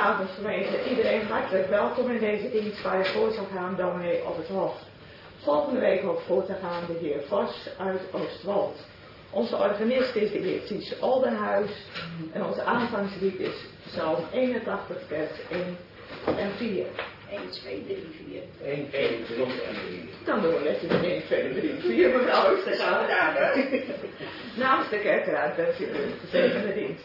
Goedenavond gemeente. Iedereen hartelijk welkom in deze dienst waar je voor zal gaan, dominee op het Hof. Volgende week ook voor te gaan de heer Vos uit Oostwold. Onze organist is de heer Ties Oldenhuis en onze aanvangslied is Psalm 81, vers 1 en 4. 1, 2, 3, 4. 1, 2, 3 en 4. Dan doen we netjes 1, 2, 3, 4, mevrouw Oostergaan. Namens de kerkraad wens je een gezegende dienst.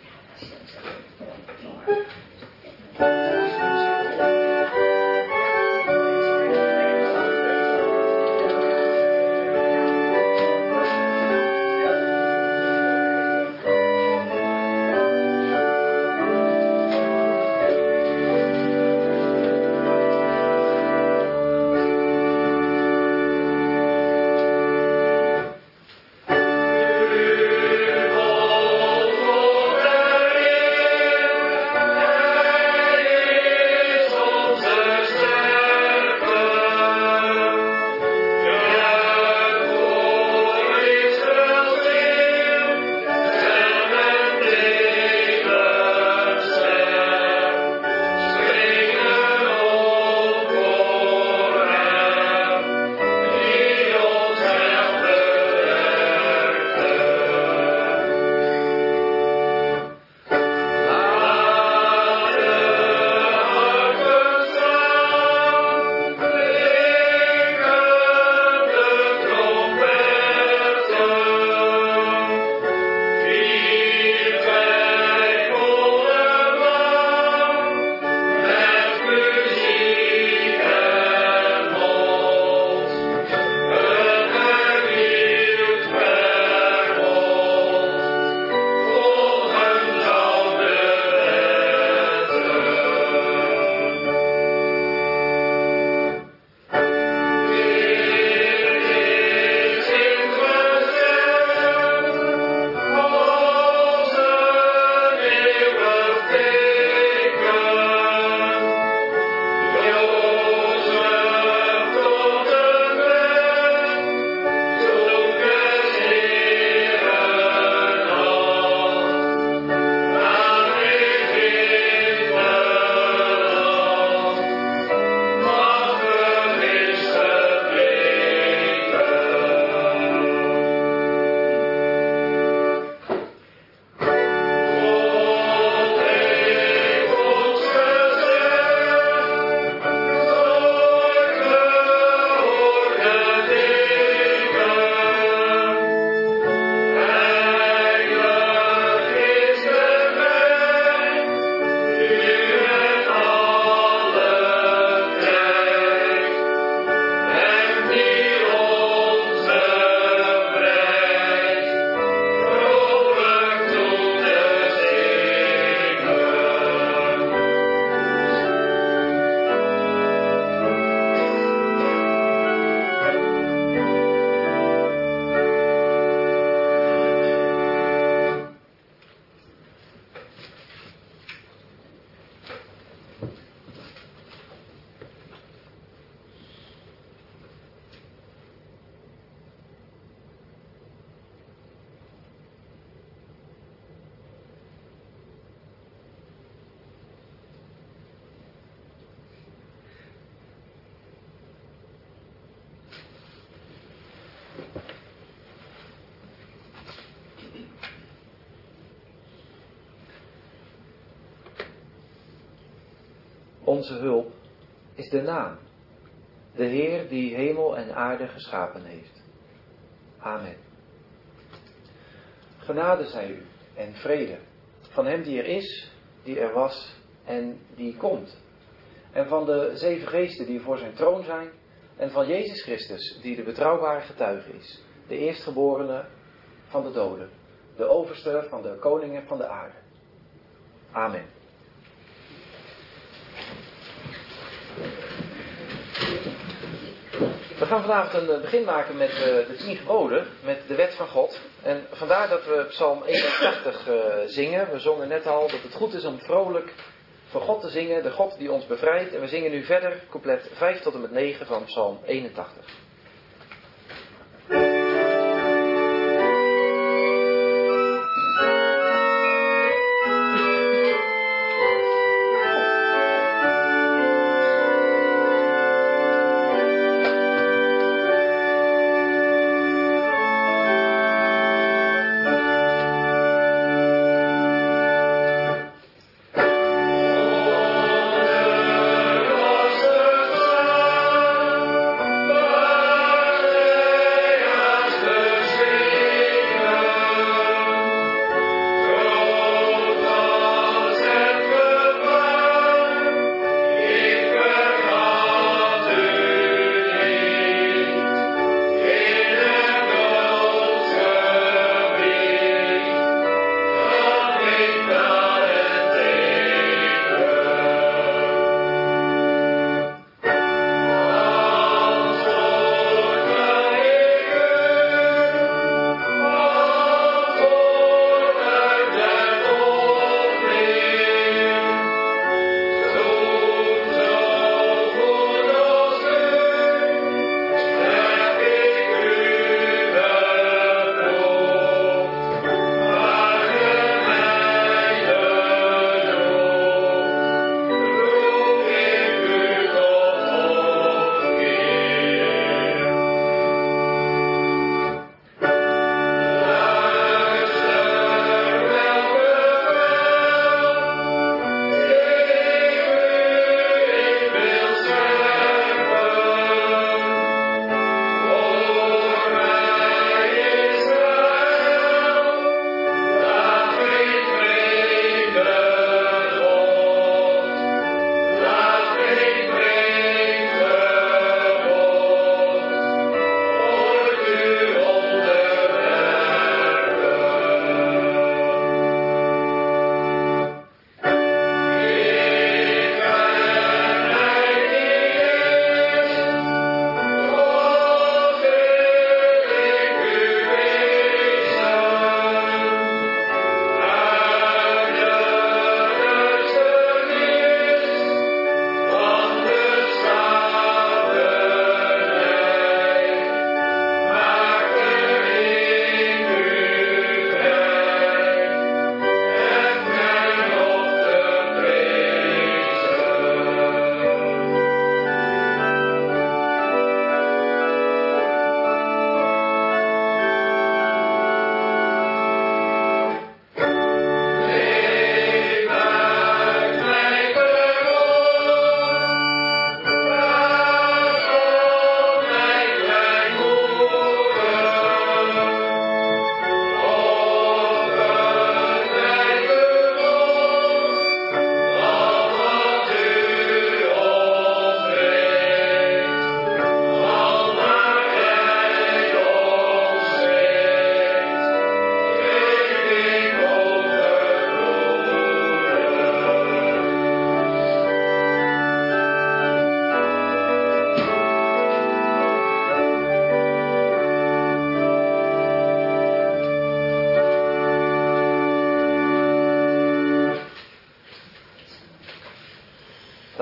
Onze hulp is de naam, de Heer die hemel en aarde geschapen heeft. Amen. Genade zij u en vrede van hem die er is, die er was en die komt. En van de 7 geesten die voor zijn troon zijn en van Jezus Christus die de betrouwbare getuige is, de eerstgeborene van de doden, de overste van de koningen van de aarde. Amen. We gaan vanavond een begin maken met de 10 geboden, met de wet van God. En vandaar dat we Psalm 81 zingen. We zongen net al dat het goed is om vrolijk voor God te zingen, de God die ons bevrijdt. En we zingen nu verder couplet 5 tot en met 9 van Psalm 81.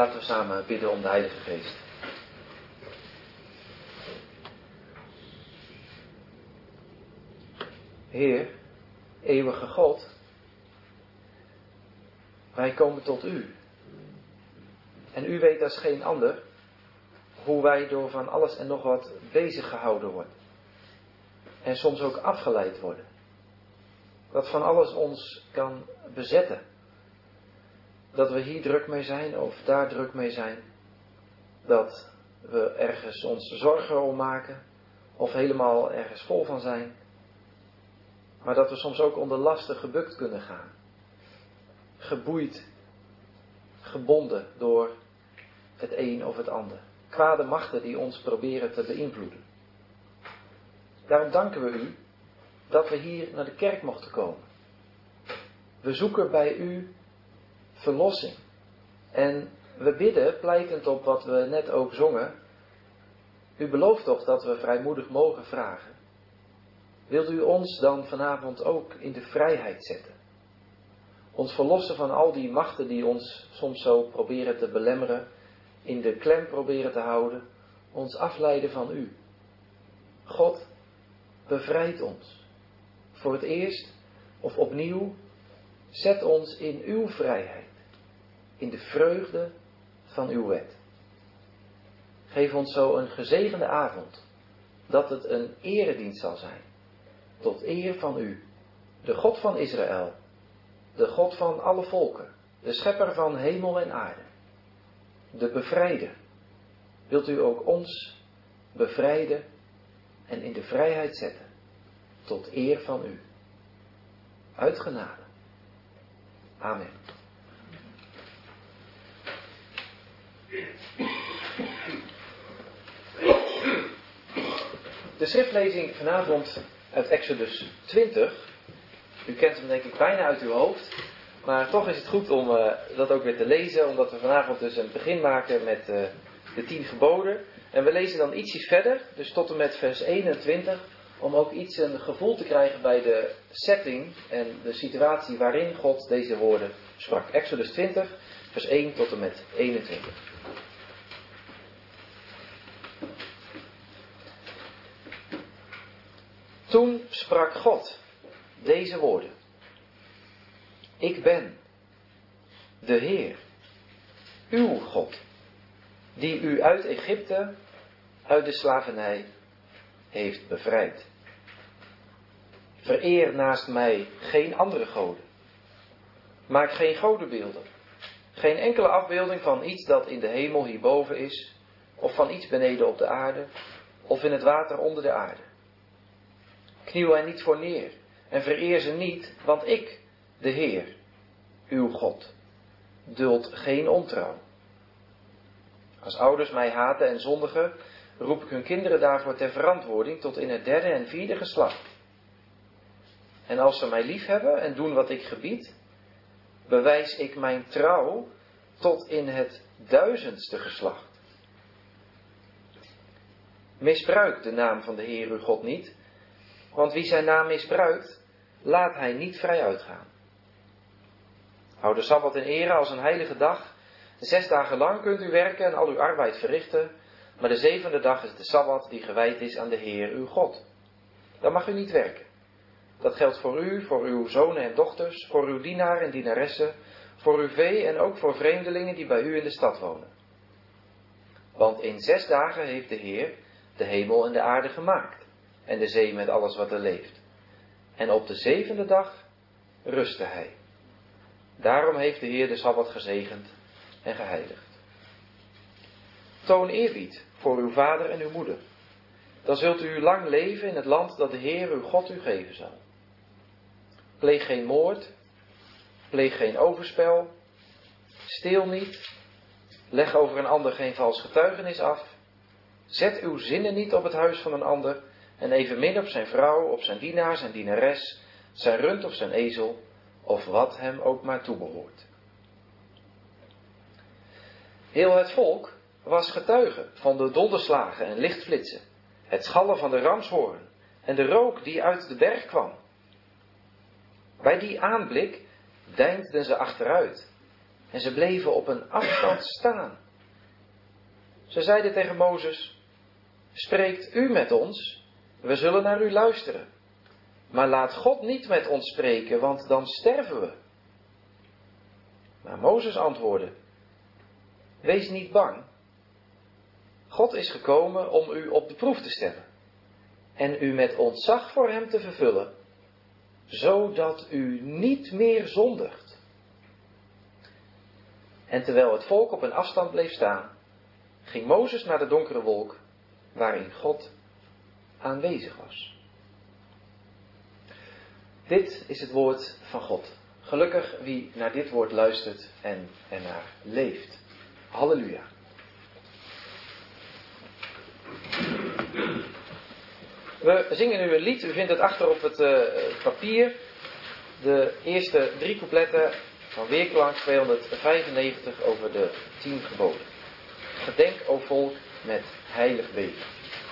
Laten we samen bidden om de Heilige Geest. Heer, eeuwige God, wij komen tot u. En u weet als geen ander hoe wij door van alles en nog wat bezig gehouden worden. En soms ook afgeleid worden. Dat van alles ons kan bezetten. Dat we hier druk mee zijn of daar druk mee zijn. Dat we ergens ons zorgen om maken. Of helemaal ergens vol van zijn. Maar dat we soms ook onder lasten gebukt kunnen gaan. Geboeid, gebonden door het een of het ander. Kwade machten die ons proberen te beïnvloeden. Daarom danken we u dat we hier naar de kerk mochten komen. We zoeken bij u verlossing. En we bidden, pleitend op wat we net ook zongen. U belooft toch dat we vrijmoedig mogen vragen. Wilt u ons dan vanavond ook in de vrijheid zetten? Ons verlossen van al die machten die ons soms zo proberen te belemmeren, in de klem proberen te houden, ons afleiden van u. God, bevrijd ons. Voor het eerst of opnieuw, zet ons in uw vrijheid, in de vreugde van uw wet. Geef ons zo een gezegende avond, dat het een eredienst zal zijn, tot eer van u, de God van Israël, de God van alle volken, de schepper van hemel en aarde, de bevrijder. Wilt u ook ons bevrijden en in de vrijheid zetten, tot eer van u. Uit genade. Amen. De schriftlezing vanavond uit Exodus 20. U kent hem denk ik bijna uit uw hoofd. Maar toch is het goed om dat ook weer te lezen. Omdat we vanavond dus een begin maken met de 10 geboden. En we lezen dan ietsjes verder. Dus tot en met vers 21. Om ook iets een gevoel te krijgen bij de setting en de situatie waarin God deze woorden sprak. Exodus 20 vers 1 tot en met 21. Toen sprak God deze woorden. Ik ben de Heer, uw God, die u uit Egypte, uit de slavernij, heeft bevrijd. Vereer naast mij geen andere goden. Maak geen godenbeelden. Geen enkele afbeelding van iets dat in de hemel hierboven is, of van iets beneden op de aarde, of in het water onder de aarde. Kniel er niet voor neer en vereer ze niet, want ik, de Heer, uw God, duld geen ontrouw. Als ouders mij haten en zondigen, roep ik hun kinderen daarvoor ter verantwoording tot in het 3e en 4e geslacht. En als ze mij liefhebben en doen wat ik gebied, bewijs ik mijn trouw tot in het 1000ste geslacht. Misbruik de naam van de Heer uw God niet, want wie zijn naam misbruikt, laat hij niet vrij uitgaan. Houd de Sabbat in ere als een heilige dag. 6 dagen lang kunt u werken en al uw arbeid verrichten, maar de 7e dag is de Sabbat die gewijd is aan de Heer uw God. Dan mag u niet werken. Dat geldt voor u, voor uw zonen en dochters, voor uw dienaar en dienaressen, voor uw vee en ook voor vreemdelingen die bij u in de stad wonen. Want in 6 dagen heeft de Heer de hemel en de aarde gemaakt en de zee met alles wat er leeft. En op de 7e dag rustte hij. Daarom heeft de Heer de Sabbat gezegend en geheiligd. Toon eerbied voor uw vader en uw moeder. Dan zult u lang leven in het land dat de Heer uw God u geven zal. Pleeg geen moord, pleeg geen overspel, steel niet, leg over een ander geen vals getuigenis af, zet uw zinnen niet op het huis van een ander en evenmin op zijn vrouw, op zijn dienaar, zijn dienares, zijn rund of zijn ezel, of wat hem ook maar toebehoort. Heel het volk was getuige van de donderslagen en lichtflitsen, het schallen van de ramshoorn en de rook die uit de berg kwam. Bij die aanblik deinsden ze achteruit En ze bleven op een afstand staan. Ze zeiden tegen Mozes: spreekt u met ons, we zullen naar u luisteren. Maar laat God niet met ons spreken, want dan sterven we. Maar Mozes antwoordde: wees niet bang. God is gekomen om u op de proef te stellen en u met ontzag voor hem te vervullen, zodat u niet meer zondigt. En terwijl het volk op een afstand bleef staan, ging Mozes naar de donkere wolk waarin God aanwezig was. Dit is het woord van God. Gelukkig wie naar dit woord luistert en ernaar leeft. Halleluja. We zingen nu een lied. U vindt het achter op het papier. De eerste 3 coupletten van Weerklank 295 over de 10 geboden. Gedenk, o volk, met heilig beven.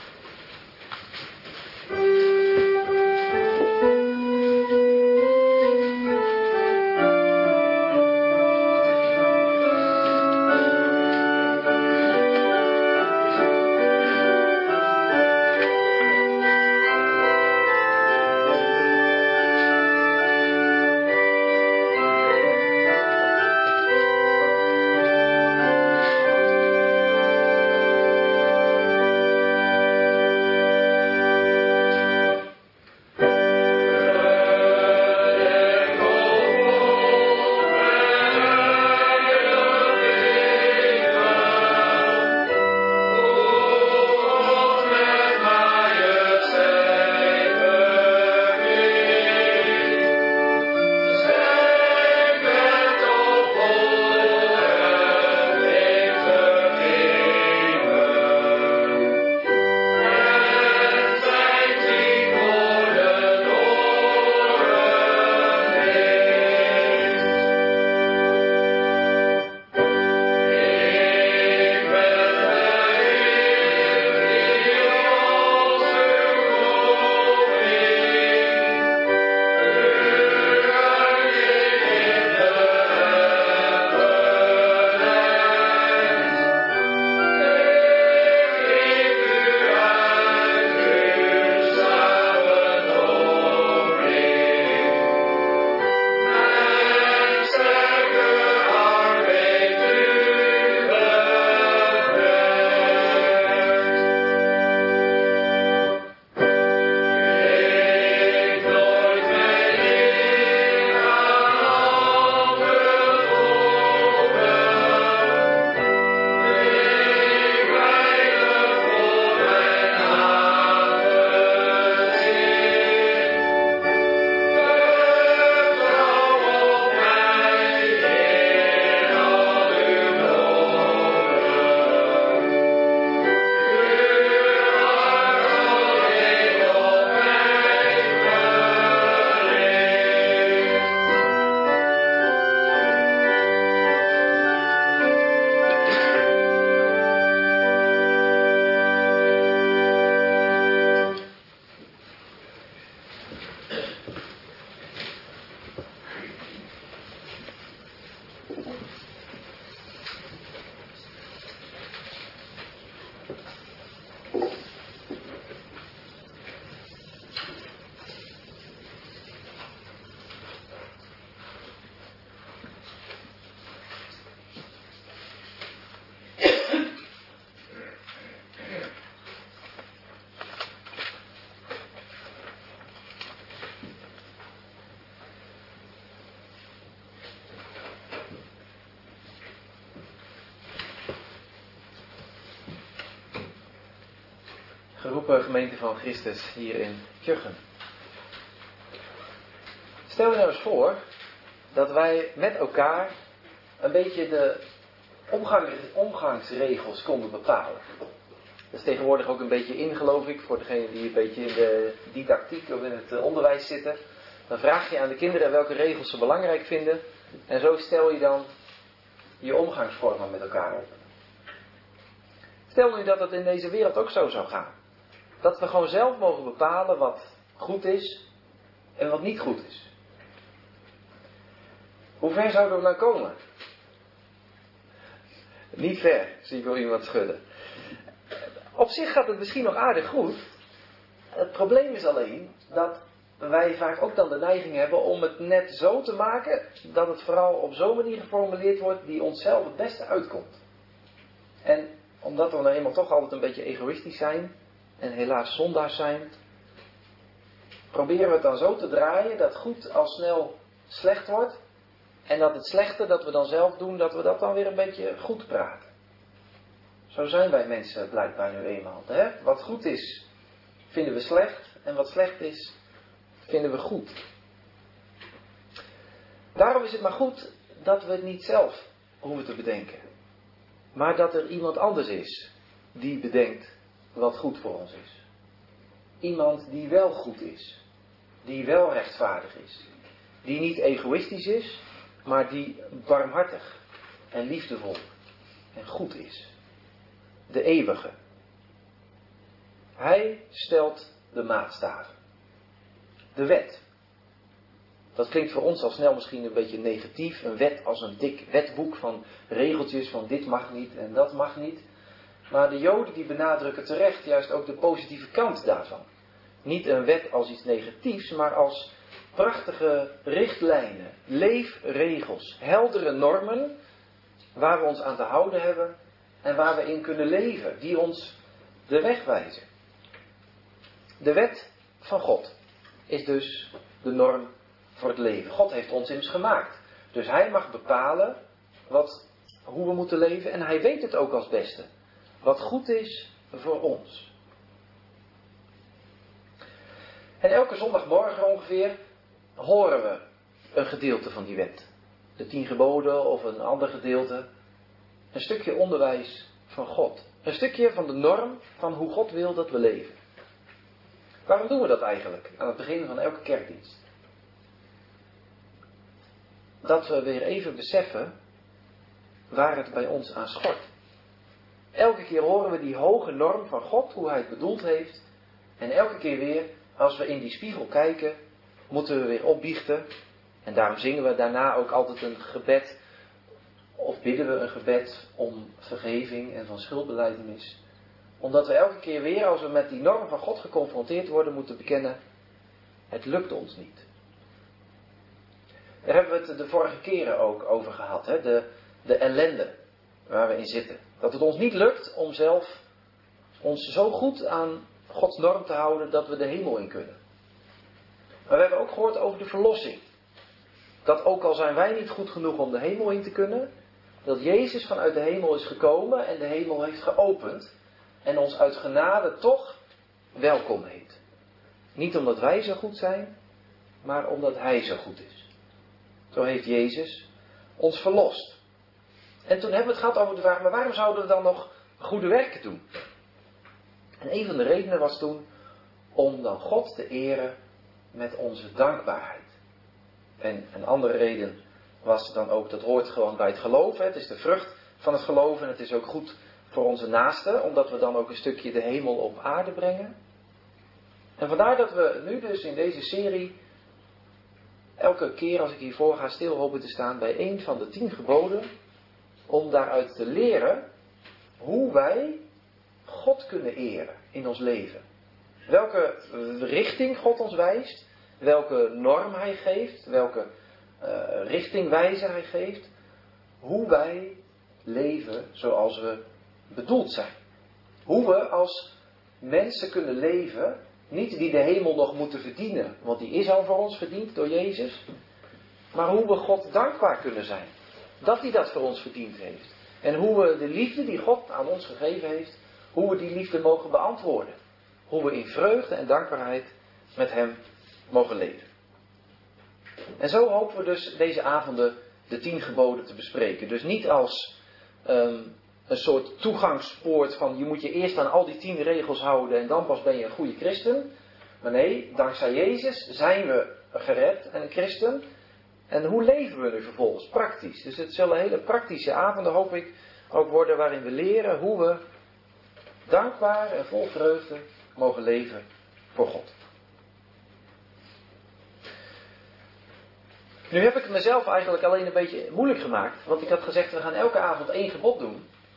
Geroepen gemeente van Christus hier in Tjuchem. Stel je nou eens voor dat wij met elkaar een beetje de omgangsregels konden bepalen. Dat is tegenwoordig ook een beetje in, geloof ik, voor degenen die een beetje in de didactiek of in het onderwijs zitten. Dan vraag je aan de kinderen welke regels ze belangrijk vinden. En zo stel je dan je omgangsvormen met elkaar op. Stel nu dat het in deze wereld ook zo zou gaan. Dat we gewoon zelf mogen bepalen wat goed is en wat niet goed is. Hoe ver zouden we dan komen? Niet ver, zie ik wel iemand schudden. Op zich gaat het misschien nog aardig goed. Het probleem is alleen dat wij vaak ook dan de neiging hebben om het net zo te maken dat het vooral op zo'n manier geformuleerd wordt die onszelf het beste uitkomt. En omdat we nou eenmaal toch altijd een beetje egoïstisch zijn en helaas zondaars zijn, proberen we het dan zo te draaien dat goed al snel slecht wordt en dat het slechte dat we dan zelf doen, dat we dat dan weer een beetje goed praten. Zo zijn wij mensen blijkbaar nu eenmaal. Hè? Wat goed is, vinden we slecht en wat slecht is, vinden we goed. Daarom is het maar goed dat we het niet zelf hoeven te bedenken. Maar dat er iemand anders is die bedenkt wat goed voor ons is. Iemand die wel goed is. Die wel rechtvaardig is. Die niet egoïstisch is, maar die barmhartig en liefdevol en goed is. De eeuwige. Hij stelt de maatstaven. De wet. Dat klinkt voor ons al snel misschien een beetje negatief. Een wet als een dik wetboek van regeltjes van dit mag niet en dat mag niet. Maar de Joden die benadrukken terecht juist ook de positieve kant daarvan. Niet een wet als iets negatiefs, maar als prachtige richtlijnen, leefregels, heldere normen waar we ons aan te houden hebben en waar we in kunnen leven, die ons de weg wijzen. De wet van God is dus de norm voor het leven. God heeft ons immers gemaakt. Dus hij mag bepalen hoe we moeten leven en hij weet het ook als beste. Wat goed is voor ons. En elke zondagmorgen ongeveer horen we een gedeelte van die wet. De 10 geboden of een ander gedeelte. Een stukje onderwijs van God. Een stukje van de norm van hoe God wil dat we leven. Waarom doen we dat eigenlijk aan het begin van elke kerkdienst? Dat we weer even beseffen waar het bij ons aan schort. Elke keer horen we die hoge norm van God, hoe hij het bedoeld heeft. En elke keer weer, als we in die spiegel kijken, moeten we weer opbiechten. En daarom zingen we daarna ook altijd een gebed. Of bidden we een gebed om vergeving en van schuldbelijdenis. Omdat we elke keer weer, als we met die norm van God geconfronteerd worden, moeten bekennen, het lukt ons niet. Daar hebben we het de vorige keren ook over gehad. Hè? De ellende waar we in zitten. Dat het ons niet lukt om zelf ons zo goed aan Gods norm te houden dat we de hemel in kunnen. Maar we hebben ook gehoord over de verlossing. Dat ook al zijn wij niet goed genoeg om de hemel in te kunnen, dat Jezus vanuit de hemel is gekomen en de hemel heeft geopend. En ons uit genade toch welkom heet. Niet omdat wij zo goed zijn, maar omdat hij zo goed is. Zo heeft Jezus ons verlost. En toen hebben we het gehad over de vraag, maar waarom zouden we dan nog goede werken doen? En een van de redenen was toen om dan God te eren met onze dankbaarheid. En een andere reden was dan ook, dat hoort gewoon bij het geloven. Het is de vrucht van het geloven en het is ook goed voor onze naasten, omdat we dan ook een stukje de hemel op aarde brengen. En vandaar dat we nu dus in deze serie elke keer als ik hiervoor ga stil hopen te staan bij een van de 10 geboden, om daaruit te leren hoe wij God kunnen eren in ons leven. Welke richting God ons wijst, welke norm hij geeft, welke richtingwijze hij geeft, hoe wij leven zoals we bedoeld zijn. Hoe we als mensen kunnen leven, niet die de hemel nog moeten verdienen, want die is al voor ons verdiend door Jezus, maar hoe we God dankbaar kunnen zijn, dat hij dat voor ons verdiend heeft. En hoe we de liefde die God aan ons gegeven heeft, hoe we die liefde mogen beantwoorden. Hoe we in vreugde en dankbaarheid met hem mogen leven. En zo hopen we dus deze avonden de 10 geboden te bespreken. Dus niet als een soort toegangspoort van je moet je eerst aan al die 10 regels houden en dan pas ben je een goede christen. Maar nee, dankzij Jezus zijn we gered en een christen. En hoe leven we nu vervolgens? Praktisch. Dus het zullen hele praktische avonden, hoop ik, ook worden waarin we leren hoe we dankbaar en vol vreugde mogen leven voor God. Nu heb ik het mezelf eigenlijk alleen een beetje moeilijk gemaakt. Want ik had gezegd, we gaan elke avond 1 gebod doen.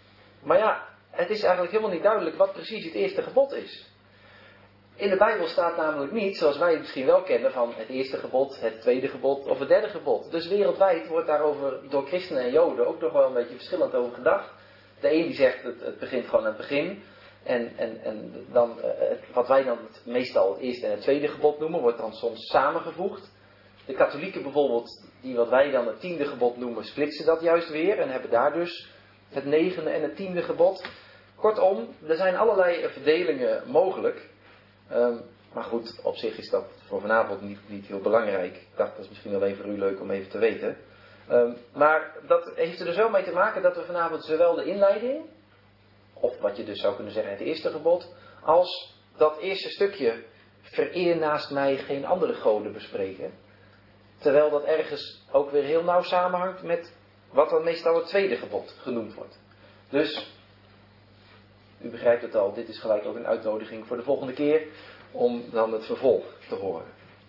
Maar ja, het is eigenlijk helemaal niet duidelijk wat precies het eerste gebod is. In de Bijbel staat namelijk niet, zoals wij het misschien wel kennen, van het eerste gebod, het tweede gebod of het derde gebod. Dus wereldwijd wordt daarover door christenen en joden ook nog wel een beetje verschillend over gedacht. De een die zegt het begint gewoon aan het begin. En dan, wat wij dan meestal het eerste en het tweede gebod noemen, wordt dan soms samengevoegd. De katholieken bijvoorbeeld, die wat wij dan het tiende gebod noemen, splitsen dat juist weer en hebben daar dus het negende en het tiende gebod. Kortom, er zijn allerlei verdelingen mogelijk. Maar goed, op zich is dat voor vanavond niet heel belangrijk. Ik dacht, dat is misschien alleen voor u leuk om even te weten. Maar dat heeft er dus wel mee te maken dat we vanavond zowel de inleiding, of wat je dus zou kunnen zeggen het eerste gebod, als dat eerste stukje vereer naast mij geen andere goden bespreken. Terwijl dat ergens ook weer heel nauw samenhangt met wat dan meestal het tweede gebod genoemd wordt. Dus, u begrijpt het al, dit is gelijk ook een uitnodiging voor de volgende keer om dan het vervolg te horen.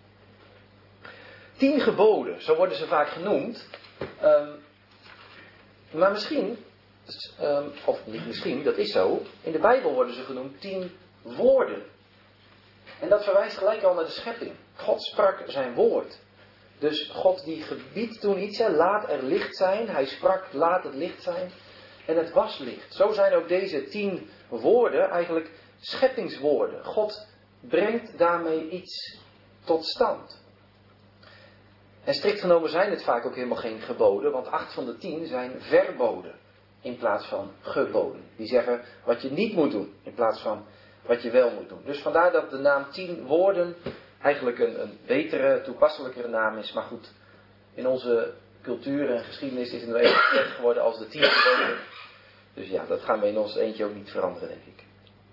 10 geboden, zo worden ze vaak genoemd. Maar misschien, of niet misschien, dat is zo, in de Bijbel worden ze genoemd 10 woorden. En dat verwijst gelijk al naar de schepping. God sprak zijn woord. Dus God die gebiedt toen iets, laat er licht zijn. Hij sprak, laat het licht zijn. En het was licht. Zo zijn ook deze 10 woorden eigenlijk scheppingswoorden. God brengt daarmee iets tot stand. En strikt genomen zijn het vaak ook helemaal geen geboden, want 8 van de 10 zijn verboden in plaats van geboden. Die zeggen wat je niet moet doen in plaats van wat je wel moet doen. Dus vandaar dat de naam 10 woorden eigenlijk een betere, toepasselijkere naam is. Maar goed, in onze cultuur en geschiedenis is het nog even bekend geworden als de 10 geboden. Dus ja, dat gaan we in ons eentje ook niet veranderen, denk ik.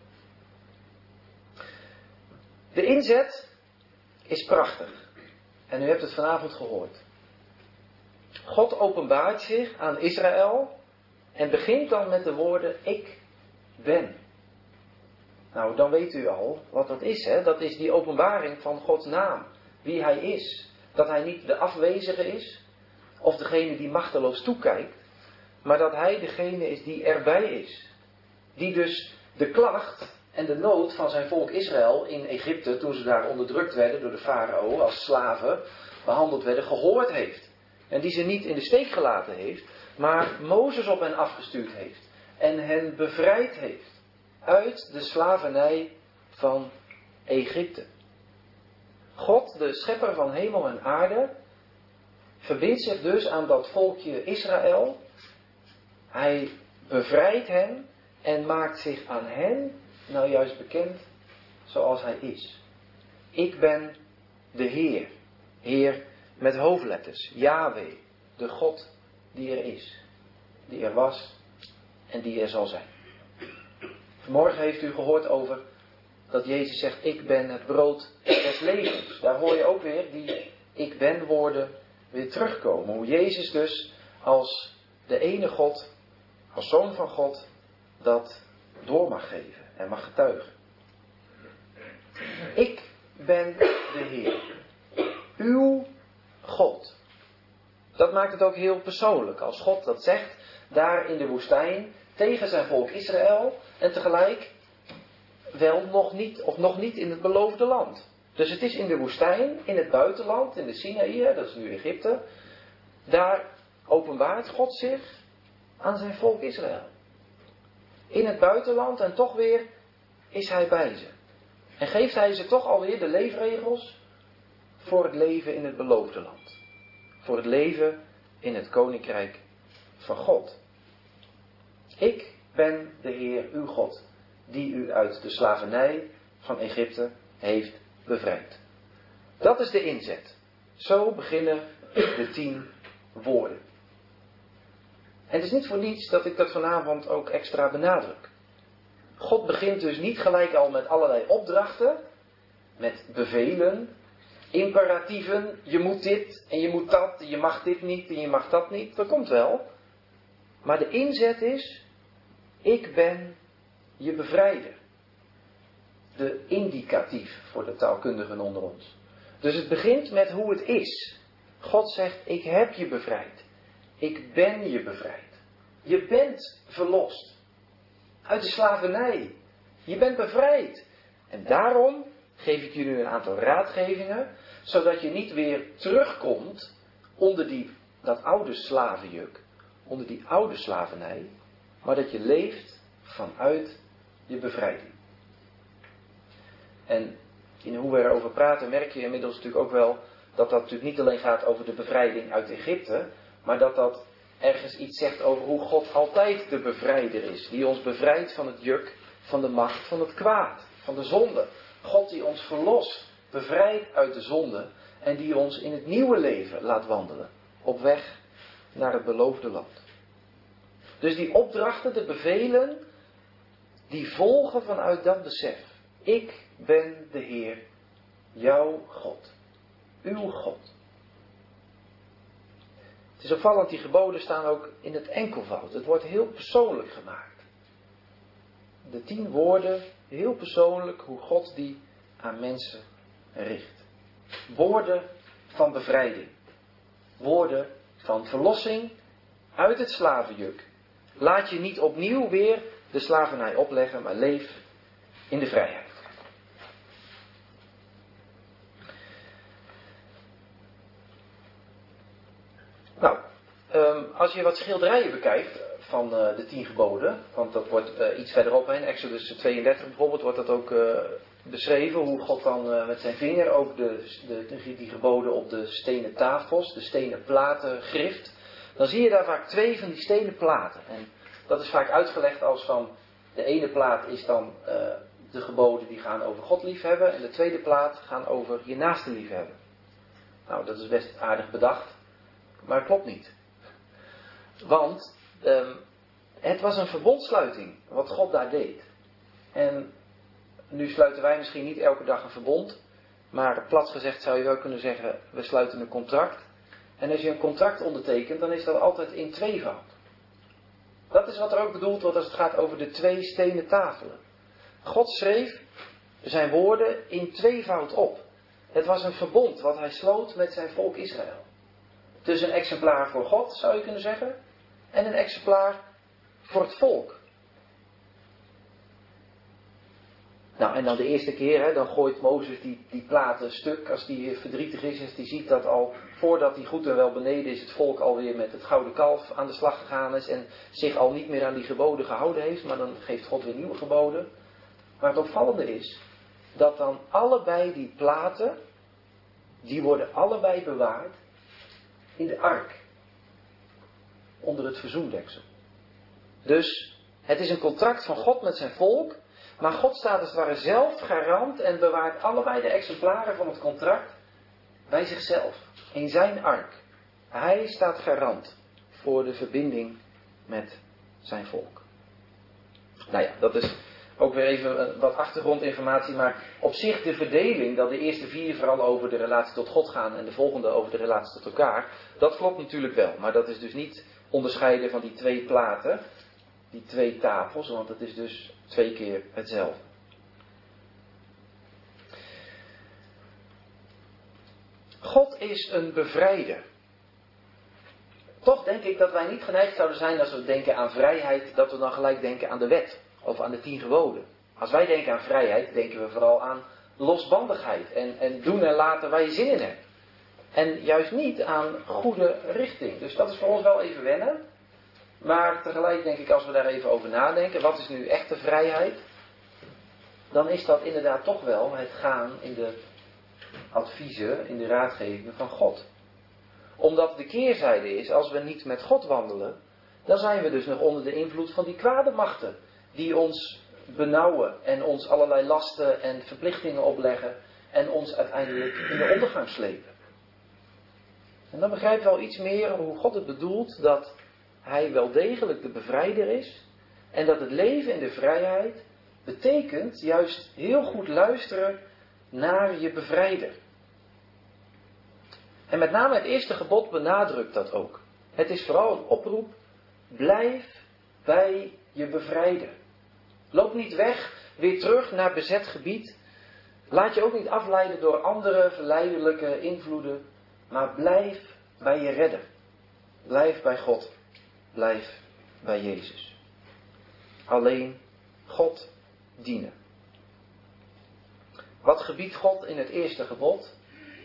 De inzet is prachtig. En u hebt het vanavond gehoord. God openbaart zich aan Israël en begint dan met de woorden ik ben. Nou, dan weet u al wat dat is, hè? Dat is die openbaring van Gods naam. Wie hij is. Dat hij niet de afwezige is. Of degene die machteloos toekijkt. Maar dat hij degene is die erbij is. Die dus de klacht en de nood van zijn volk Israël in Egypte, toen ze daar onderdrukt werden door de farao als slaven, behandeld werden, gehoord heeft. En die ze niet in de steek gelaten heeft, maar Mozes op hen afgestuurd heeft. En hen bevrijd heeft uit de slavernij van Egypte. God, de schepper van hemel en aarde, verbindt zich dus aan dat volkje Israël. Hij bevrijdt hen en maakt zich aan hen nou juist bekend zoals hij is. Ik ben de Heer. Heer met hoofdletters. Yahweh, de God die er is. Die er was en die er zal zijn. Vanmorgen heeft u gehoord over dat Jezus zegt, ik ben het brood des levens. Daar hoor je ook weer die ik ben woorden weer terugkomen. Hoe Jezus dus als de ene God, als Zoon van God, dat door mag geven en mag getuigen. Ik ben de Heer, uw God. Dat maakt het ook heel persoonlijk. Als God dat zegt, daar in de woestijn, tegen zijn volk Israël, en tegelijk wel nog niet in het beloofde land. Dus het is in de woestijn, in het buitenland, in de Sinaï, dat is nu Egypte. Daar openbaart God zich aan zijn volk Israël. In het buitenland en toch weer is hij bij ze. En geeft hij ze toch alweer de leefregels voor het leven in het beloofde land. Voor het leven in het koninkrijk van God. Ik ben de Heer uw God, die u uit de slavernij van Egypte heeft bevrijd. Dat is de inzet. Zo beginnen de 10 woorden. En het is niet voor niets dat ik dat vanavond ook extra benadruk. God begint dus niet gelijk al met allerlei opdrachten, met bevelen, imperatieven, je moet dit en je moet dat, je mag dit niet en je mag dat niet. Dat komt wel. Maar de inzet is, ik ben je bevrijder. De indicatief voor de taalkundigen onder ons. Dus het begint met hoe het is. God zegt, ik heb je bevrijd. Ik ben je bevrijd. Je bent verlost. uit de slavernij. Je bent bevrijd. En daarom geef ik je nu een aantal raadgevingen, zodat je niet weer terugkomt onder dat oude slavenjuk, onder die oude slavernij, maar dat je leeft vanuit je bevrijding. En in hoe we erover praten merk je inmiddels natuurlijk ook wel dat dat natuurlijk niet alleen gaat over de bevrijding uit Egypte, maar dat dat ergens iets zegt over hoe God altijd de bevrijder is. Die ons bevrijdt van het juk, van de macht, van het kwaad, van de zonde. God die ons verlost, bevrijdt uit de zonde en die ons in het nieuwe leven laat wandelen. Op weg naar het beloofde land. Dus die opdrachten, de bevelen, die volgen vanuit dat besef. Ik ben de Heer, jouw God. Uw God. Het is opvallend, die geboden staan ook in het enkelvoud. Het wordt heel persoonlijk gemaakt. De 10 woorden, heel persoonlijk hoe God die aan mensen richt. Woorden van bevrijding. Woorden van verlossing uit het slavenjuk. Laat je niet opnieuw weer de slavernij opleggen, maar leef in de vrijheid. Nou, als je wat schilderijen bekijkt van de 10 geboden, want dat wordt iets verderop in Exodus 32 bijvoorbeeld, wordt dat ook beschreven, hoe God dan met zijn vinger ook die geboden op de stenen tafels, de stenen platen grift. Dan zie je daar vaak 2 van die stenen platen. En dat is vaak uitgelegd als van, de ene plaat is dan de geboden die gaan over God liefhebben, en de tweede plaat gaan over je naaste liefhebben. Nou, dat is best aardig bedacht, maar het klopt niet. Want het was een verbondsluiting wat God daar deed. En nu sluiten wij misschien niet elke dag een verbond, maar plat gezegd zou je wel kunnen zeggen, we sluiten een contract. En als je een contract ondertekent, dan is dat altijd in tweevoud. Dat is wat er ook bedoeld wordt als het gaat over de 2 stenen tafelen. God schreef zijn woorden in tweevoud op. Het was een verbond wat hij sloot met zijn volk Israël. Dus een exemplaar voor God, zou je kunnen zeggen, en een exemplaar voor het volk. Nou, en dan de eerste keer, dan gooit Mozes die platen stuk als die verdrietig is. Als die ziet dat al, voordat hij goed en wel beneden is, het volk alweer met het gouden kalf aan de slag gegaan is. En zich al niet meer aan die geboden gehouden heeft. Maar dan geeft God weer nieuwe geboden. Maar het opvallende is, dat dan allebei die platen, die worden allebei bewaard in de ark. Onder het verzoendeksel. Dus, het is een contract van God met zijn volk. Maar God staat als het ware zelf garant en bewaart allebei de exemplaren van het contract bij zichzelf. In zijn ark. Hij staat garant voor de verbinding met zijn volk. Nou ja, dat is ook weer even wat achtergrondinformatie. Maar op zich de verdeling, dat de eerste 4 vooral over de relatie tot God gaan en de volgende over de relatie tot elkaar. Dat klopt natuurlijk wel. Maar dat is dus niet onderscheiden van die 2 platen. Die 2 tafels, want het is dus 2 keer hetzelfde. God is een bevrijder. Toch denk ik dat wij niet geneigd zouden zijn als we denken aan vrijheid, dat we dan gelijk denken aan de wet of aan de 10 geboden. Als wij denken aan vrijheid, denken we vooral aan losbandigheid en doen en laten waar je zin in hebt. En juist niet aan goede richting. Dus dat is voor ons wel even wennen. Maar tegelijk denk ik, als we daar even over nadenken, wat is nu echte vrijheid? Dan is dat inderdaad toch wel het gaan in de adviezen, in de raadgevingen van God. Omdat de keerzijde is, als we niet met God wandelen, dan zijn we dus nog onder de invloed van die kwade machten. Die ons benauwen en ons allerlei lasten en verplichtingen opleggen en ons uiteindelijk in de ondergang slepen. En dan begrijpen we al iets meer hoe God het bedoelt dat hij wel degelijk de bevrijder is. En dat het leven in de vrijheid betekent juist heel goed luisteren naar je bevrijder. En met name het eerste gebod benadrukt dat ook. Het is vooral een oproep, blijf bij je bevrijder. Loop niet weg, weer terug naar bezet gebied. Laat je ook niet afleiden door andere verleidelijke invloeden. Maar blijf bij je redder. Blijf bij God. Blijf bij Jezus. Alleen God dienen. Wat gebiedt God in het eerste gebod?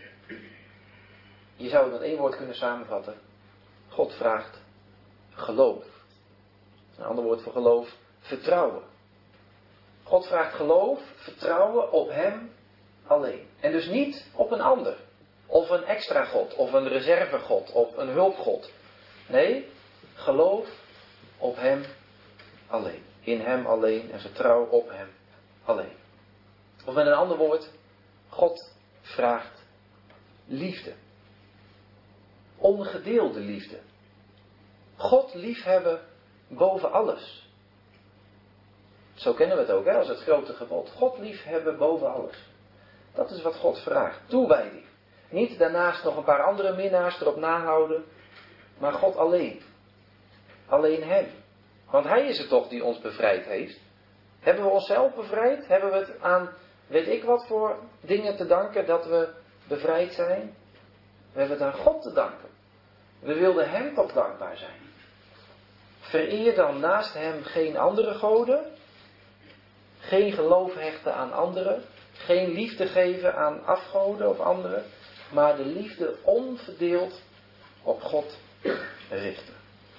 Je zou het met één woord kunnen samenvatten. God vraagt geloof. Een ander woord voor geloof, vertrouwen. God vraagt geloof, vertrouwen op Hem alleen. En dus niet op een ander. Of een extra God, of een reservegod, of een hulpgod. Nee, geloof op Hem alleen. In Hem alleen en vertrouw op Hem alleen. Of met een ander woord, God vraagt liefde. Ongedeelde liefde. God liefhebben boven alles. Zo kennen we het ook, hè, als het grote gebod. God liefhebben boven alles. Dat is wat God vraagt. Toewijding. Niet daarnaast nog een paar andere minnaars erop nahouden. Maar God alleen. Alleen Hem. Want Hij is het toch die ons bevrijd heeft. Hebben we onszelf bevrijd? Hebben we het aan weet ik wat voor dingen te danken dat we bevrijd zijn? We hebben het aan God te danken. We wilden Hem toch dankbaar zijn. Vereer dan naast Hem geen andere goden. Geen geloof hechten aan anderen. Geen liefde geven aan afgoden of anderen. Maar de liefde onverdeeld op God richten.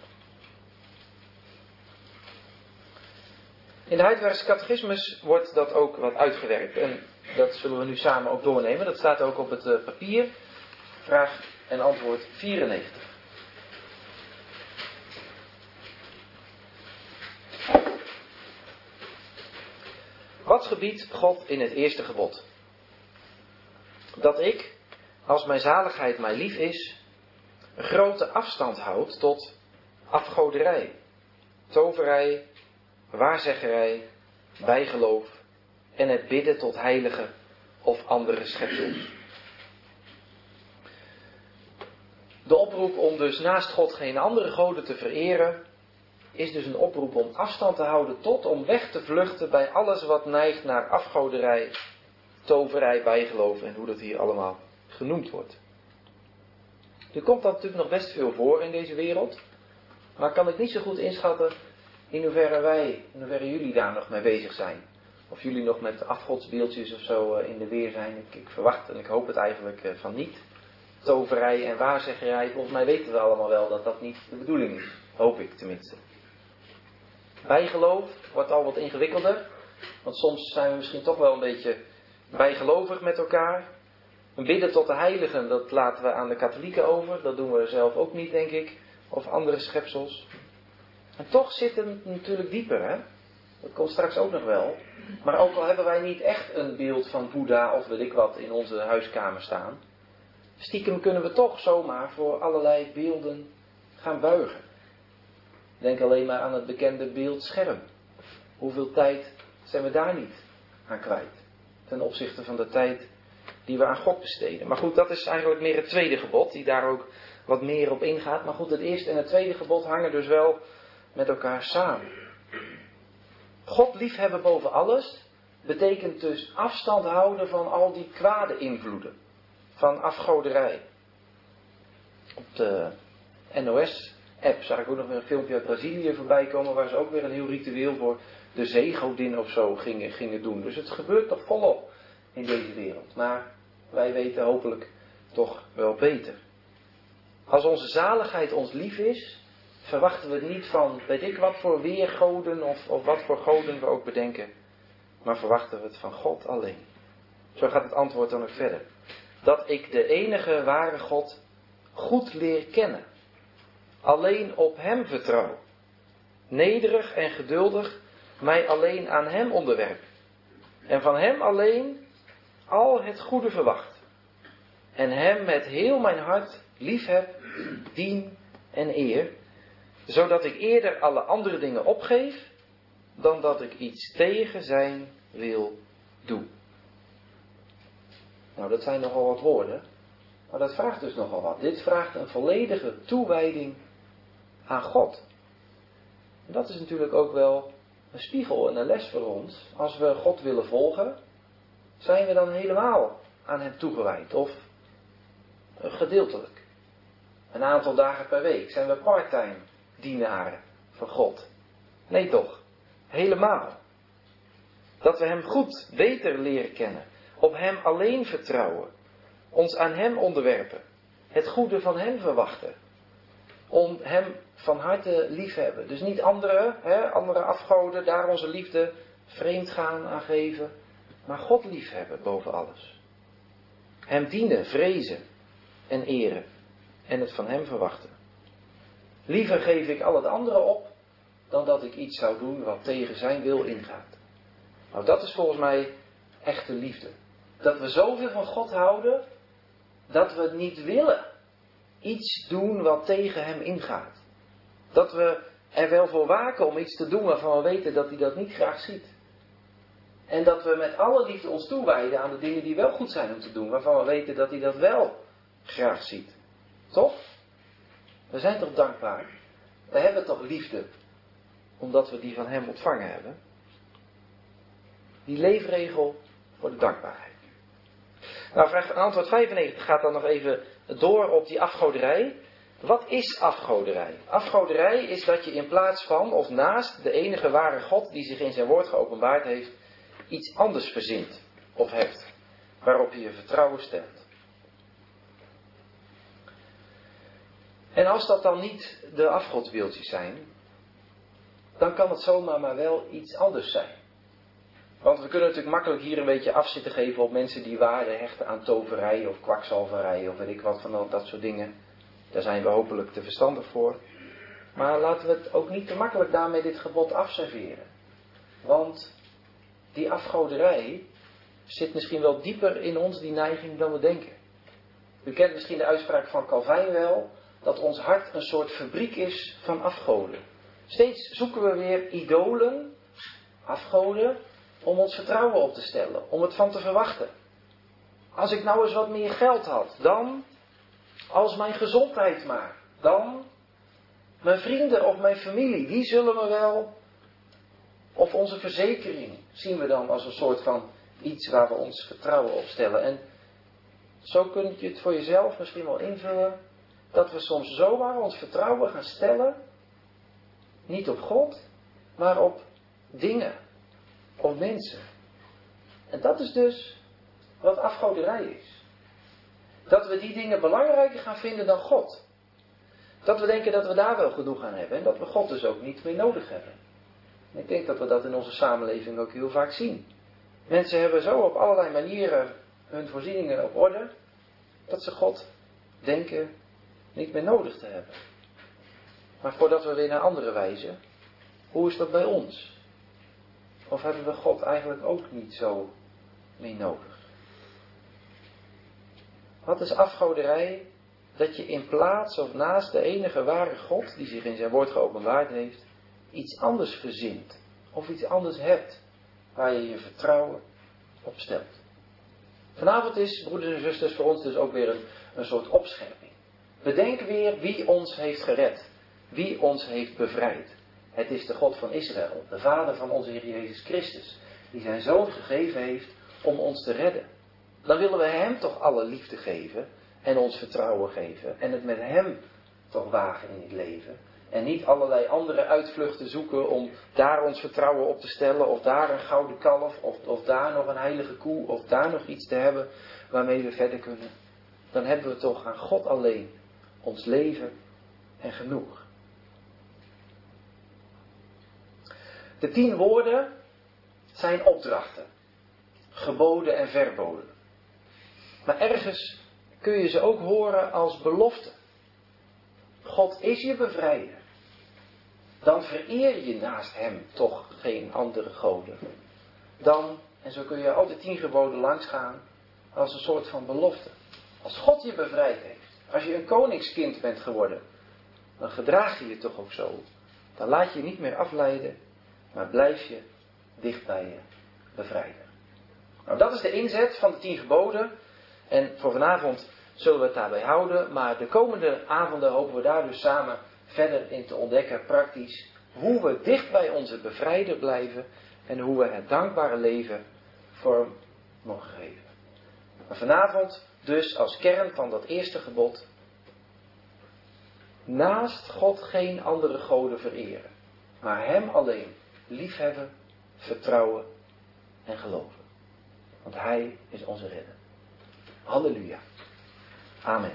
In de Heidelbergse catechismus wordt dat ook wat uitgewerkt. En dat zullen we nu samen ook doornemen. Dat staat ook op het papier. Vraag en antwoord 94. Wat gebiedt God in het eerste gebod? Dat ik, als mijn zaligheid mij lief is, een grote afstand houd tot afgoderij, toverij, waarzeggerij, bijgeloof en het bidden tot heiligen of andere schepsels. De oproep om dus naast God geen andere goden te vereren, is dus een oproep om afstand te houden tot, om weg te vluchten bij alles wat neigt naar afgoderij, toverij, bijgeloof en hoe dat hier allemaal genoemd wordt. Nu komt dat natuurlijk nog best veel voor in deze wereld, maar kan ik niet zo goed inschatten in hoeverre jullie daar nog mee bezig zijn. Of jullie nog met afgodsbeeldjes of zo in de weer zijn. Ik verwacht en ik hoop het eigenlijk van niet. Toverij en waarzeggerij, volgens mij weten we allemaal wel dat dat niet de bedoeling is. Hoop ik tenminste. Bijgeloof wordt al wat ingewikkelder. Want soms zijn we misschien toch wel een beetje bijgelovig met elkaar. Een bidden tot de heiligen, dat laten we aan de katholieken over. Dat doen we zelf ook niet, denk ik. Of andere schepsels. En toch zit het natuurlijk dieper, hè. Dat komt straks ook nog wel. Maar ook al hebben wij niet echt een beeld van Boeddha of weet ik wat in onze huiskamer staan. Stiekem kunnen we toch zomaar voor allerlei beelden gaan buigen. Denk alleen maar aan het bekende beeldscherm. Hoeveel tijd zijn we daar niet aan kwijt? Ten opzichte van de tijd die we aan God besteden. Maar goed, dat is eigenlijk meer het tweede gebod, die daar ook wat meer op ingaat. Maar goed, het eerste en het tweede gebod hangen dus wel met elkaar samen. God liefhebben boven alles betekent dus afstand houden van al die kwade invloeden. Van afgoderij. Op de NOS-app zag ik ook nog weer een filmpje uit Brazilië voorbij komen, waar ze ook weer een heel ritueel voor de zeegodin of zo gingen doen. Dus het gebeurt toch volop in deze wereld. Maar wij weten hopelijk toch wel beter. Als onze zaligheid ons lief is, verwachten we het niet van weet ik wat voor weergoden of wat voor goden we ook bedenken. Maar verwachten we het van God alleen. Zo gaat het antwoord dan ook verder. Dat ik de enige ware God goed leer kennen. Alleen op Hem vertrouw. Nederig en geduldig mij alleen aan Hem onderwerp. En van Hem alleen al het goede verwacht. En Hem met heel mijn hart liefheb, dien en eer. Zodat ik eerder alle andere dingen opgeef, dan dat ik iets tegen zijn wil doen. Nou, dat zijn nogal wat woorden. Maar dat vraagt dus nogal wat. Dit vraagt een volledige toewijding aan God. En dat is natuurlijk ook wel een spiegel en een les voor ons. Als we God willen volgen, zijn we dan helemaal aan Hem toegewijd? Of gedeeltelijk? Een aantal dagen per week. Zijn we parttime dienaren van God? Nee toch? Helemaal. Dat we hem goed, beter leren kennen. Op hem alleen vertrouwen. Ons aan hem onderwerpen. Het goede van hem verwachten. Om hem van harte liefhebben. Dus niet andere afgoden, daar onze liefde vreemd gaan aan geven. Maar God liefhebben boven alles. Hem dienen, vrezen en eren. En het van hem verwachten. Liever geef ik al het andere op, dan dat ik iets zou doen wat tegen zijn wil ingaat. Nou, dat is volgens mij echte liefde. Dat we zoveel van God houden, dat we niet willen iets doen wat tegen hem ingaat. Dat we er wel voor waken om iets te doen waarvan we weten dat hij dat niet graag ziet. En dat we met alle liefde ons toewijden aan de dingen die wel goed zijn om te doen, waarvan we weten dat hij dat wel graag ziet. Toch? We zijn toch dankbaar? We hebben toch liefde, omdat we die van hem ontvangen hebben. Die leefregel voor de dankbaarheid. Nou, vraag antwoord 95 gaat dan nog even door op die afgoderij. Wat is afgoderij? Afgoderij is dat je in plaats van of naast de enige ware God die zich in zijn woord geopenbaard heeft, iets anders verzint of hebt, waarop je je vertrouwen stelt. En als dat dan niet de afgodsbeeldjes zijn, dan kan het zomaar maar wel iets anders zijn. Want we kunnen natuurlijk makkelijk hier een beetje afzitten geven op mensen die waarde hechten aan toverij of kwakzalverij of weet ik wat van dat soort dingen. Daar zijn we hopelijk te verstandig voor. Maar laten we het ook niet te makkelijk daarmee dit gebod afserveren. Want die afgoderij zit misschien wel dieper in ons, die neiging, dan we denken. U kent misschien de uitspraak van Calvijn wel, dat ons hart een soort fabriek is van afgoden. Steeds zoeken we weer idolen, afgoden, om ons vertrouwen op te stellen, om het van te verwachten. Als ik nou eens wat meer geld had, dan, als mijn gezondheid maar, dan, mijn vrienden of mijn familie, die zullen me wel, of onze verzekering, zien we dan als een soort van iets waar we ons vertrouwen op stellen. En zo kun je het voor jezelf misschien wel invullen, dat we soms zomaar ons vertrouwen gaan stellen, niet op God, maar op dingen, op mensen. En dat is dus wat afgoderij is. Dat we die dingen belangrijker gaan vinden dan God. Dat we denken dat we daar wel genoeg aan hebben en dat we God dus ook niet meer nodig hebben. En ik denk dat we dat in onze samenleving ook heel vaak zien. Mensen hebben zo op allerlei manieren hun voorzieningen op orde, dat ze God denken niet meer nodig te hebben. Maar voordat we weer naar andere wijzen, hoe is dat bij ons? Of hebben we God eigenlijk ook niet zo meer nodig? Wat is afgoderij? Dat je in plaats of naast de enige ware God, die zich in zijn woord geopenbaard heeft, iets anders verzint. Of iets anders hebt, waar je je vertrouwen op stelt. Vanavond is, broeders en zusters, voor ons dus ook weer een soort opscherping. Bedenk weer wie ons heeft gered. Wie ons heeft bevrijd. Het is de God van Israël, de Vader van onze Heer Jezus Christus, die zijn Zoon gegeven heeft om ons te redden. Dan willen we Hem toch alle liefde geven en ons vertrouwen geven en het met Hem toch wagen in het leven. En niet allerlei andere uitvluchten zoeken om daar ons vertrouwen op te stellen, of daar een gouden kalf, of daar nog een heilige koe, of daar nog iets te hebben waarmee we verder kunnen. Dan hebben we toch aan God alleen ons leven en genoeg. De 10 woorden zijn opdrachten, geboden en verboden. Maar ergens kun je ze ook horen als belofte. God is je bevrijder. Dan vereer je naast hem toch geen andere goden. Dan, en zo kun je al die 10 geboden langsgaan, als een soort van belofte. Als God je bevrijd heeft, als je een koningskind bent geworden, dan gedraag je je toch ook zo. Dan laat je je niet meer afleiden, maar blijf je dicht bij je bevrijder. Nou, dat is de inzet van de 10 geboden. En voor vanavond zullen we het daarbij houden. Maar de komende avonden hopen we daar dus samen verder in te ontdekken, praktisch, hoe we dicht bij onze bevrijder blijven en hoe we het dankbare leven vorm mogen geven. Maar vanavond dus als kern van dat eerste gebod, naast God geen andere goden vereren, maar Hem alleen liefhebben, vertrouwen en geloven. Want Hij is onze redder. Halleluja. Amen.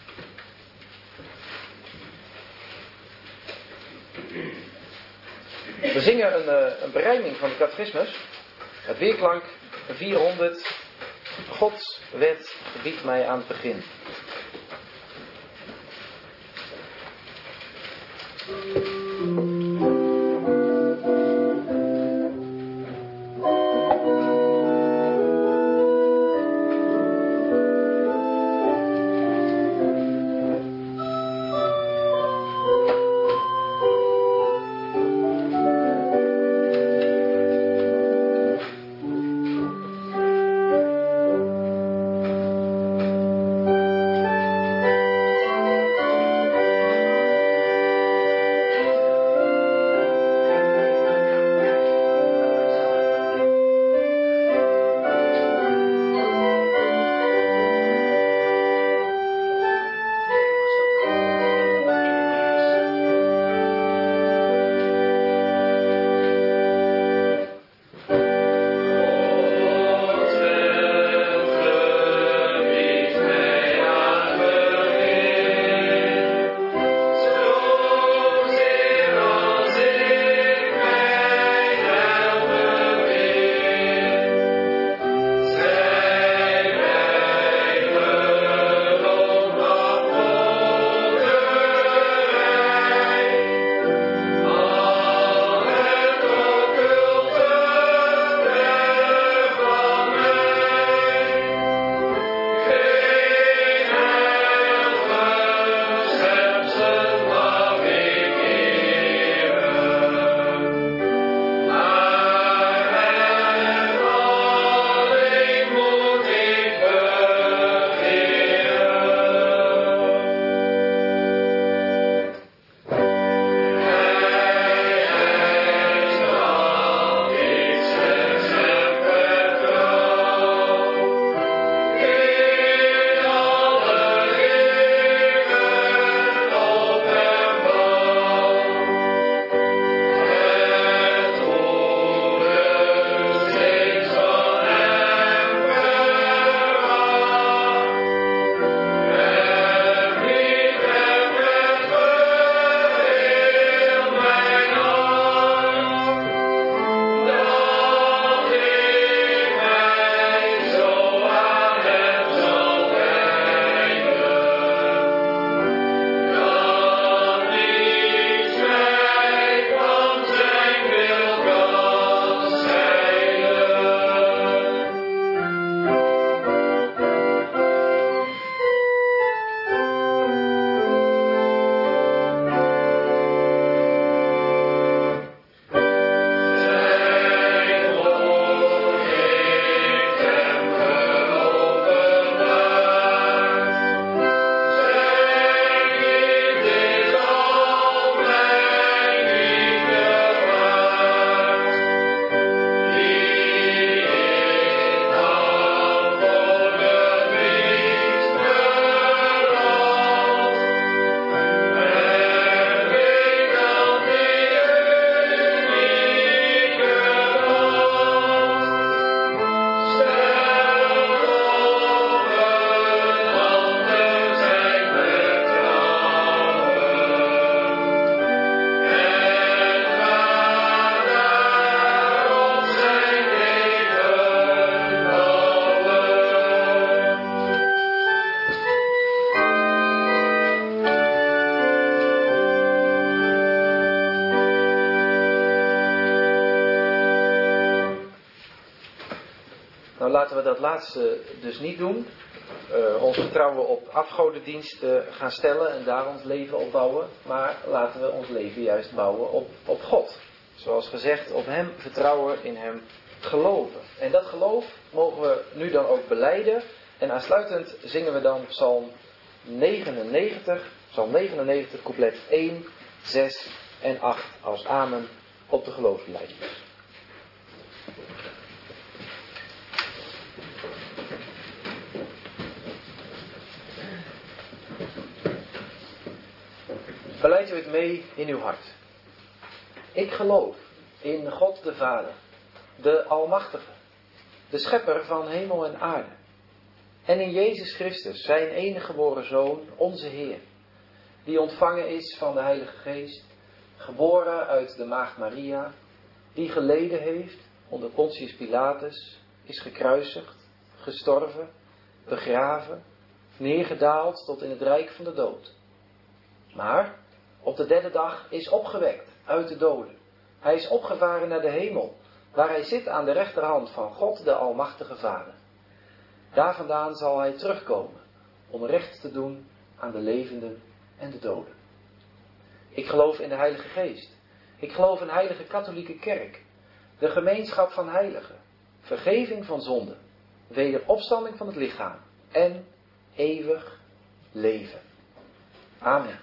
We zingen een berijming van de catechismus. Het weerklank 400. Gods wet biedt mij aan het begin. Nou, laten we dat laatste dus niet doen. Ons vertrouwen op afgodendienst gaan stellen en daar ons leven op bouwen. Maar laten we ons leven juist bouwen op God. Zoals gezegd, op Hem vertrouwen, in Hem geloven. En dat geloof mogen we nu dan ook belijden. En aansluitend zingen we dan Psalm 99, couplet 1, 6 en 8 als amen op de geloofsbelijdenis. Belijdt u het mee in uw hart. Ik geloof in God de Vader, de Almachtige, de schepper van hemel en aarde. En in Jezus Christus, zijn enige geboren Zoon, onze Heer, die ontvangen is van de Heilige Geest, geboren uit de maagd Maria, die geleden heeft onder Pontius Pilatus, is gekruisigd, gestorven, begraven, neergedaald tot in het rijk van de dood. Maar op de derde dag is opgewekt uit de doden. Hij is opgevaren naar de hemel, waar hij zit aan de rechterhand van God de Almachtige Vader. Daar vandaan zal hij terugkomen om recht te doen aan de levenden en de doden. Ik geloof in de Heilige Geest. Ik geloof in de Heilige Katholieke Kerk, de gemeenschap van heiligen, vergeving van zonden, wederopstanding van het lichaam en eeuwig leven. Amen.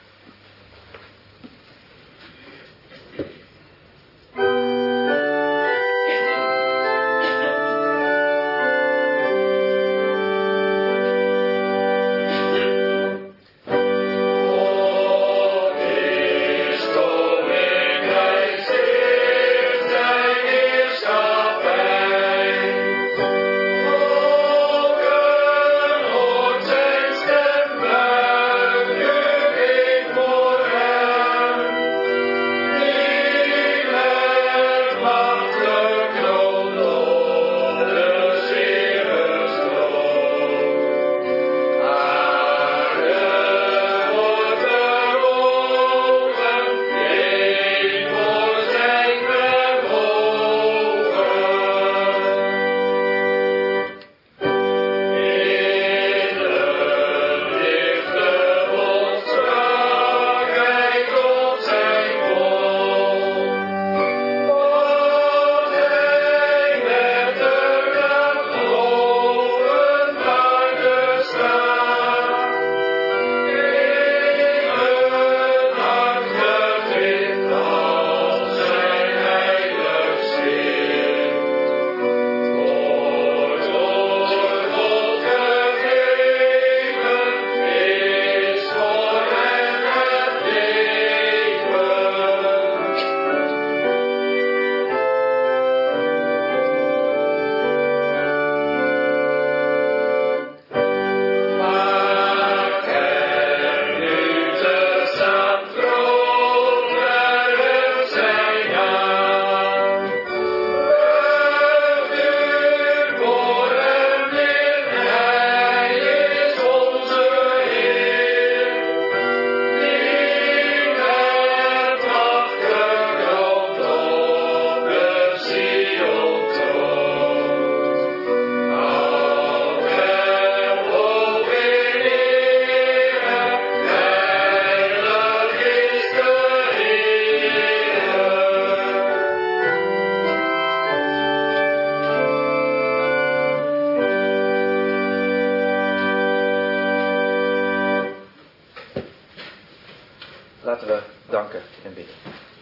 Laten we danken en bidden.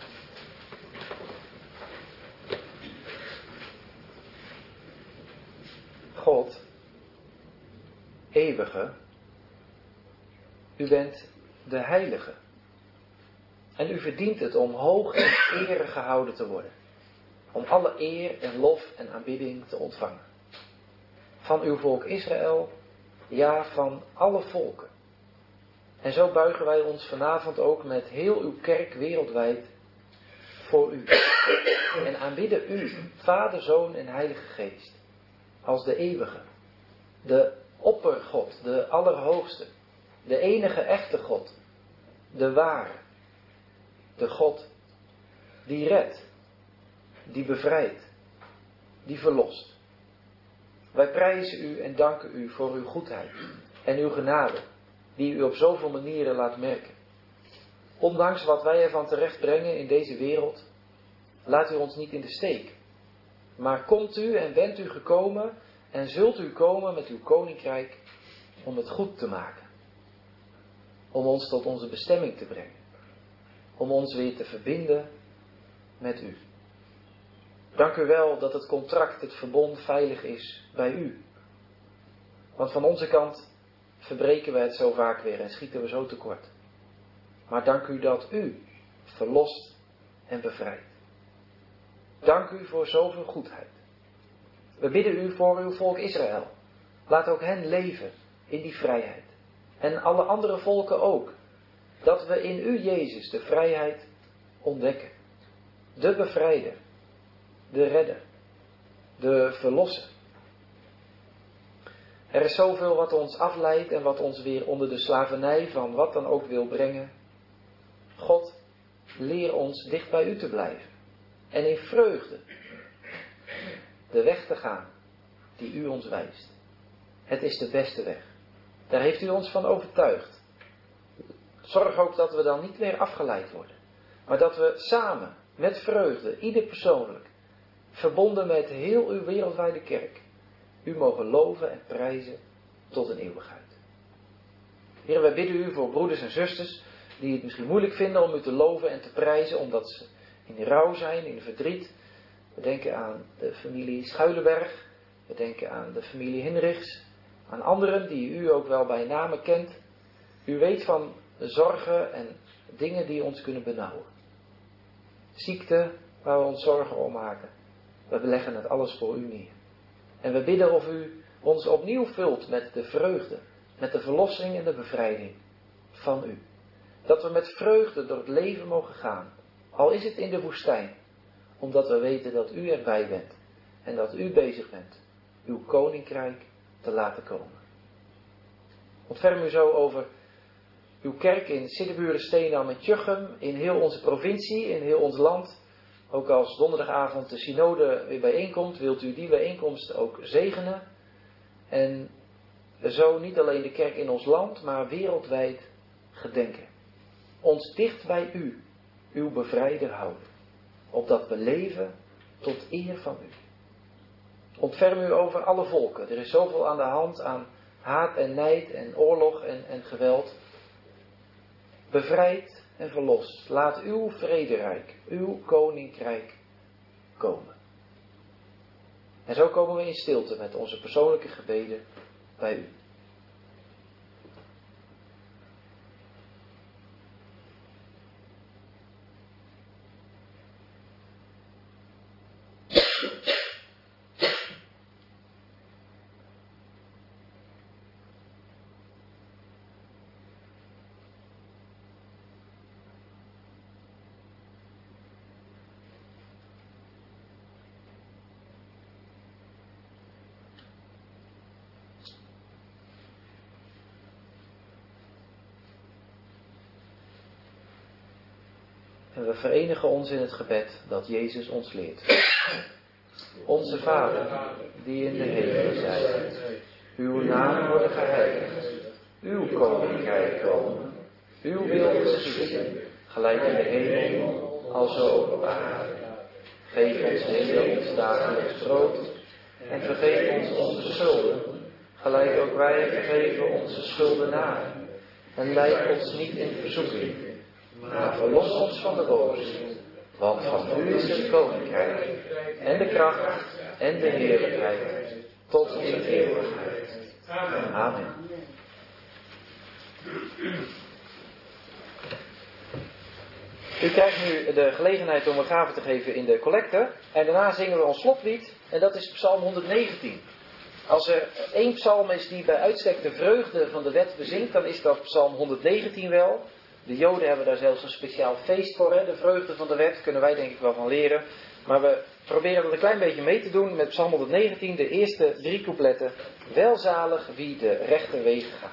God, eeuwige, u bent de heilige. En u verdient het om hoog in ere gehouden te worden. Om alle eer en lof en aanbidding te ontvangen. Van uw volk Israël, ja, van alle volken. En zo buigen wij ons vanavond ook met heel uw kerk wereldwijd voor u. En aanbidden u, Vader, Zoon en Heilige Geest, als de eeuwige, de oppergod, de allerhoogste, de enige echte God, de ware, de God die redt, die bevrijdt, die verlost. Wij prijzen u en danken u voor uw goedheid en uw genade, die u op zoveel manieren laat merken. Ondanks wat wij ervan terecht brengen in deze wereld, laat u ons niet in de steek. Maar komt u en bent u gekomen en zult u komen met uw koninkrijk om het goed te maken. Om ons tot onze bestemming te brengen. Om ons weer te verbinden met u. Dank u wel dat het contract, het verbond veilig is bij u. Want van onze kant verbreken we het zo vaak weer en schieten we zo tekort. Maar dank u dat u verlost en bevrijdt. Dank u voor zoveel goedheid. We bidden u voor uw volk Israël. Laat ook hen leven in die vrijheid. En alle andere volken ook. Dat we in u, Jezus, de vrijheid ontdekken. De bevrijder. De redder. De verlosser. Er is zoveel wat ons afleidt en wat ons weer onder de slavernij van wat dan ook wil brengen. God, leer ons dicht bij u te blijven. En in vreugde de weg te gaan die u ons wijst. Het is de beste weg. Daar heeft u ons van overtuigd. Zorg ook dat we dan niet meer afgeleid worden. Maar dat we samen, met vreugde, ieder persoonlijk, verbonden met heel uw wereldwijde kerk, u mogen loven en prijzen tot een eeuwigheid. Heer, wij bidden u voor broeders en zusters die het misschien moeilijk vinden om u te loven en te prijzen, omdat ze in rouw zijn, in verdriet. We denken aan de familie Schuilenberg, we denken aan de familie Hinrichs, aan anderen die u ook wel bij name kent. U weet van zorgen en dingen die ons kunnen benauwen. Ziekte waar we ons zorgen om maken. We beleggen het alles voor u neer. En we bidden of u ons opnieuw vult met de vreugde, met de verlossing en de bevrijding van u. Dat we met vreugde door het leven mogen gaan, al is het in de woestijn, omdat we weten dat u erbij bent en dat u bezig bent uw koninkrijk te laten komen. Ontferm u zo over uw kerk in Siddeburen, Steenam en Tjuchem, in heel onze provincie, in heel ons land. Ook als donderdagavond de synode weer bijeenkomt, wilt u die bijeenkomst ook zegenen. En zo niet alleen de kerk in ons land, maar wereldwijd gedenken. Ons dicht bij u, uw bevrijder houden. Opdat we leven tot eer van u. Ontferm u over alle volken. Er is zoveel aan de hand aan haat en nijd en oorlog en geweld. Bevrijd en verlos. Laat uw vrederijk, uw koninkrijk komen. En zo komen we in stilte met onze persoonlijke gebeden bij u. En we verenigen ons in het gebed dat Jezus ons leert. Onze Vader, die in de hemel zijt, uw naam worden geheiligd, uw koninkrijk komen, uw wil geschieden, gelijk in de hemel, alzo ook op aarde. Geef ons heden ons dagelijks brood en vergeef ons onze schulden, gelijk ook wij vergeven onze schuldenaren. En leid ons niet in verzoeking, maar verlos ons van de boze. Want van u is het koninkrijk, en de kracht, en de heerlijkheid, tot in eeuwigheid. Amen. U krijgt nu de gelegenheid om een gave te geven in de collecte. En daarna zingen we ons slotlied, en dat is Psalm 119. Als er één psalm is die bij uitstek de vreugde van de wet bezingt, dan is dat Psalm 119 wel. De Joden hebben daar zelfs een speciaal feest voor, hè? De vreugde van de wet, kunnen wij denk ik wel van leren. Maar we proberen dat een klein beetje mee te doen met Psalm 119, de eerste 3 coupletten. Welzalig wie de rechte wegen gaan.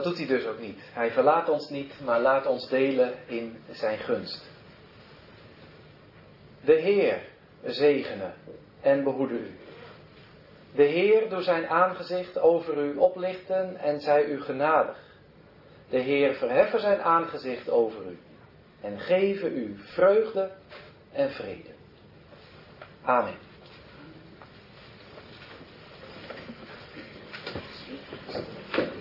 doet hij dus ook niet. Hij verlaat ons niet, maar laat ons delen in zijn gunst. De Heer zegene en behoede u. De Heer doet zijn aangezicht over u oplichten en zij u genadig. De Heer verheffen zijn aangezicht over u en geven u vreugde en vrede. Amen.